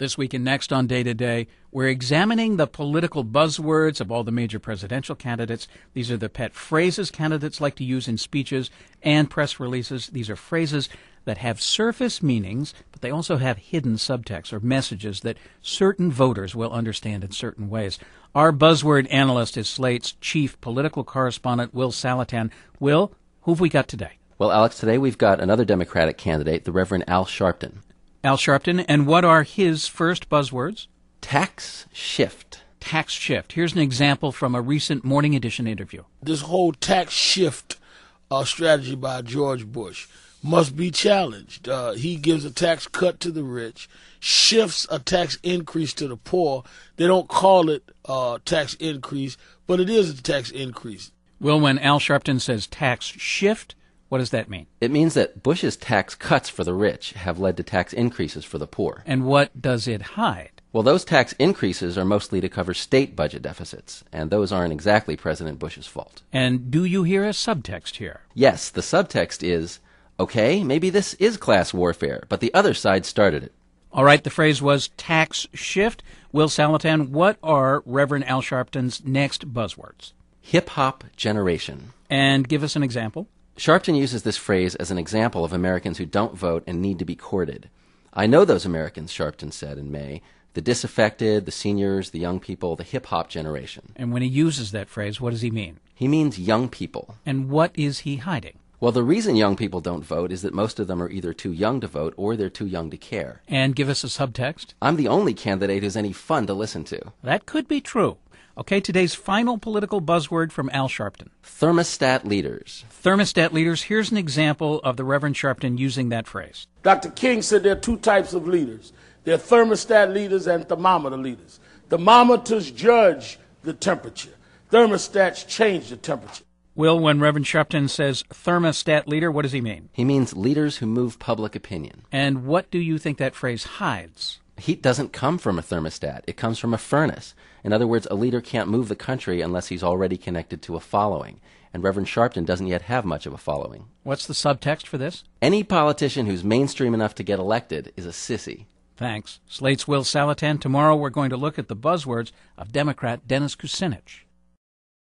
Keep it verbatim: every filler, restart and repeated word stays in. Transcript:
This week and next on Day to Day, we're examining the political buzzwords of all the major presidential candidates. These are the pet phrases candidates like to use in speeches and press releases. These are phrases that have surface meanings, but they also have hidden subtext or messages that certain voters will understand in certain ways. Our buzzword analyst is Slate's chief political correspondent, Will Saletan. Will, who have we got today? Well, Alex, today we've got another Democratic candidate, the Reverend Al Sharpton. Al Sharpton, and what are his first buzzwords? Tax shift. Tax shift. Here's an example from a recent Morning Edition interview. This whole tax shift uh, strategy by George Bush must be challenged. Uh, he gives a tax cut to the rich, shifts a tax increase to the poor. They don't call it uh, tax increase, but it is a tax increase. Well, when Al Sharpton says tax shift, what does that mean? It means that Bush's tax cuts for the rich have led to tax increases for the poor. And what does it hide? Well, those tax increases are mostly to cover state budget deficits, and those aren't exactly President Bush's fault. And do you hear a subtext here? Yes, the subtext is, okay, maybe this is class warfare, but the other side started it. All right, the phrase was tax shift. Will Saletan, what are Reverend Al Sharpton's next buzzwords? Hip-hop generation. And give us an example. Sharpton uses this phrase as an example of Americans who don't vote and need to be courted. I know those Americans, Sharpton said in May, the disaffected, the seniors, the young people, the hip-hop generation. And when he uses that phrase, what does he mean? He means young people. And what is he hiding? Well, the reason young people don't vote is that most of them are either too young to vote or they're too young to care. And give us a subtext. I'm the only candidate who's any fun to listen to. That could be true. Okay, today's final political buzzword from Al Sharpton. Thermostat leaders. Thermostat leaders. Here's an example of the Reverend Sharpton using that phrase. Doctor King said there are two types of leaders. There are thermostat leaders and thermometer leaders. Thermometers judge the temperature. Thermostats change the temperature. Will, when Reverend Sharpton says thermostat leader, what does he mean? He means leaders who move public opinion. And what do you think that phrase hides? Heat doesn't come from a thermostat. It comes from a furnace. In other words, a leader can't move the country unless he's already connected to a following. And Reverend Sharpton doesn't yet have much of a following. What's the subtext for this? Any politician who's mainstream enough to get elected is a sissy. Thanks. Slate's Will Saletan. Tomorrow we're going to look at the buzzwords of Democrat Dennis Kucinich.